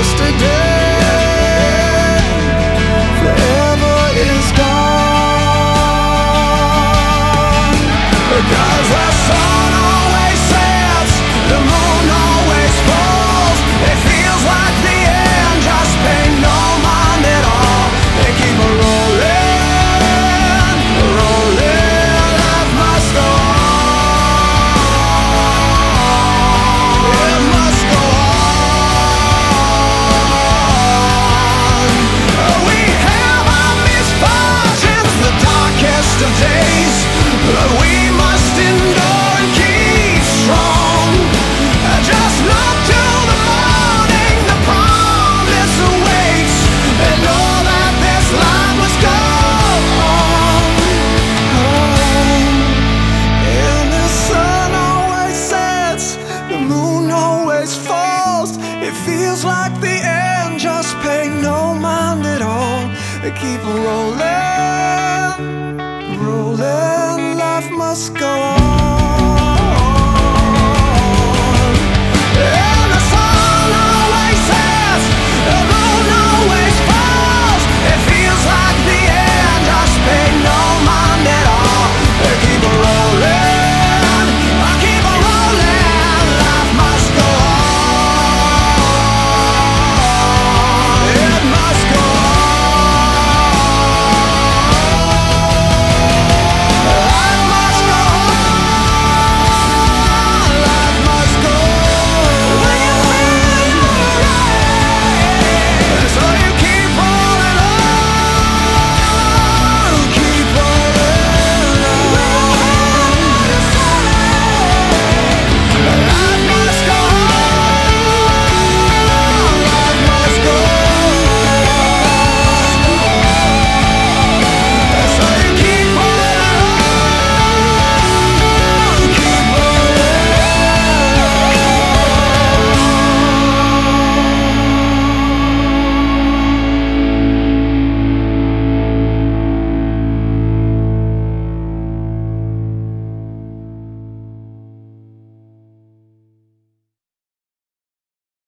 yesterday forever is gone. Because the sun always sets, the moon always falls. It feels like the end just pay no mind at all. They keep a rolling, rolling, life must go on. It must go on. We have our misfortunes, the darkest of days, but we must endure and keep strong. Just look to the morning, the promise awaits, and know that this life must go on. And the sun always sets, the moon always falls. It feels like the end, just pay no mind at all. They keep rolling, rolling, life must go on.